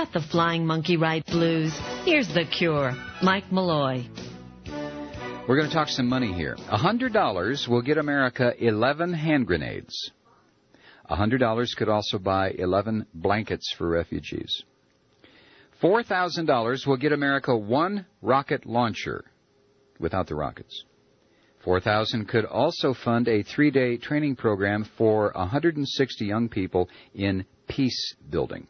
Forget the flying monkey ride blues. Here's the cure. Mike Malloy. We're going to talk some money here. $100 will get America 11 hand grenades. $100 could also buy 11 blankets for refugees. $4,000 will get America one rocket launcher without the rockets. $4,000 could also fund a 3-day training program for 160 young people in peace building.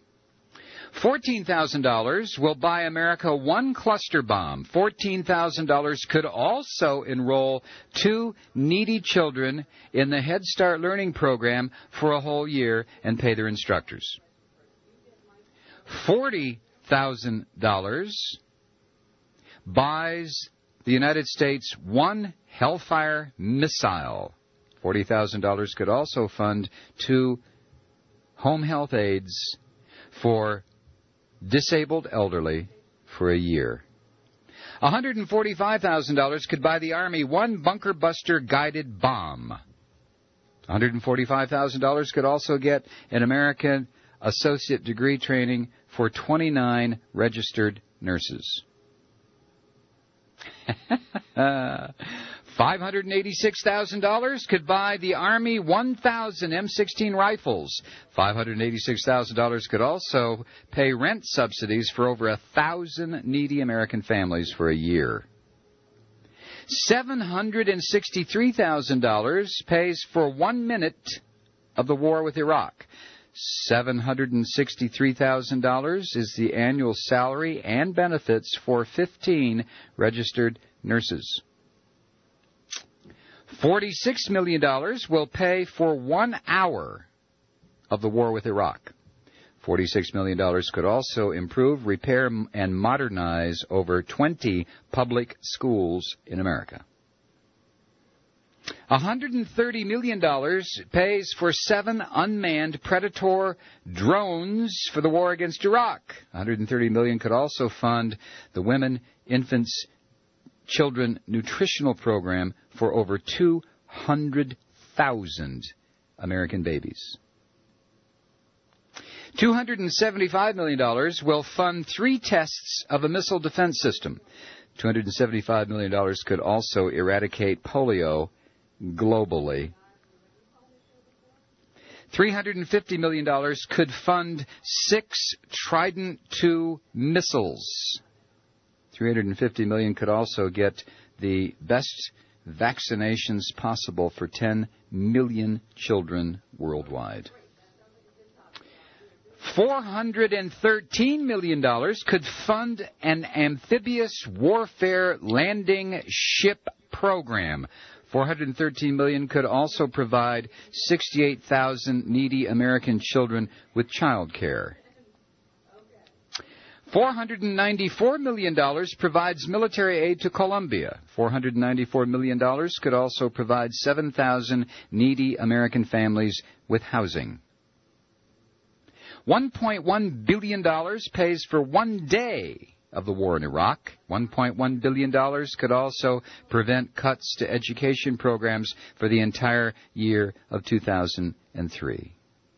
$14,000 will buy America one cluster bomb. $14,000 could also enroll 2 needy children in the Head Start Learning Program for a whole year and pay their instructors. $40,000 buys the United States one Hellfire missile. $40,000 could also fund 2 home health aides for disabled elderly for a year. $145,000 could buy the Army one bunker buster guided bomb. $145,000 could also get an American associate degree training for 29 registered nurses. $586,000 could buy the Army 1,000 M16 rifles. $586,000 could also pay rent subsidies for over 1,000 needy American families for a year. $763,000 pays for 1 minute of the war with Iraq. $763,000 is the annual salary and benefits for 15 registered nurses. $46 million will pay for 1 hour of the war with Iraq. $46 million could also improve, repair, and modernize over 20 public schools in America. $130 million pays for 7 unmanned Predator drones for the war against Iraq. $130 million could also fund the Women, Infants, Children Nutritional Program for over 200,000 American babies. $275 million will fund 3 tests of a missile defense system. $275 million could also eradicate polio globally. $350 million could fund 6 Trident II missiles. $350 million could also get the best vaccinations possible for 10 million children worldwide. $413 million could fund an amphibious warfare landing ship program. $413 million could also provide 68,000 needy American children with child care. $494 million provides military aid to Colombia. $494 million could also provide 7,000 needy American families with housing. $1.1 billion pays for 1 day of the war in Iraq. $1.1 billion could also prevent cuts to education programs for the entire year of 2003.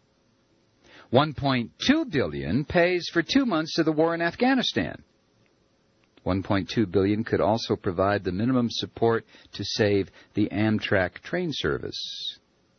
$1.2 billion pays for 2 months of the war in Afghanistan. $1.2 billion could also provide the minimum support to save the Amtrak train service.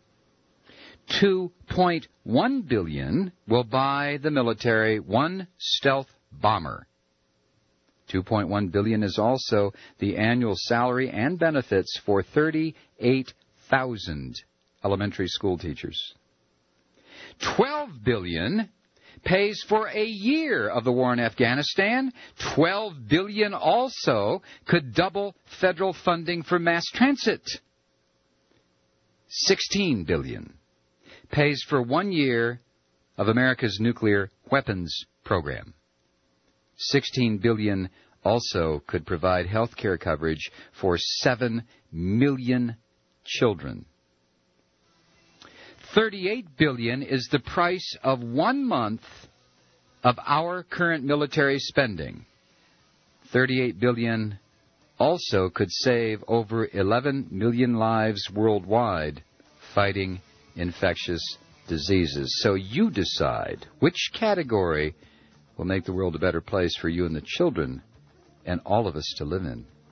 $2.1 billion will buy the military 1 stealth bomber. $2.1 billion is also the annual salary and benefits for 38,000 elementary school teachers. $12 billion pays for a year of the war in Afghanistan. $12 billion also could double federal funding for mass transit. $16 billion pays for 1 year of America's nuclear weapons program. $16 billion also could provide health care coverage for 7 million children. $38 billion is the price of 1 month of our current military spending. $38 billion also could save over 11 million lives worldwide fighting infectious diseases. So you decide which category will make the world a better place for you and the children and all of us to live in.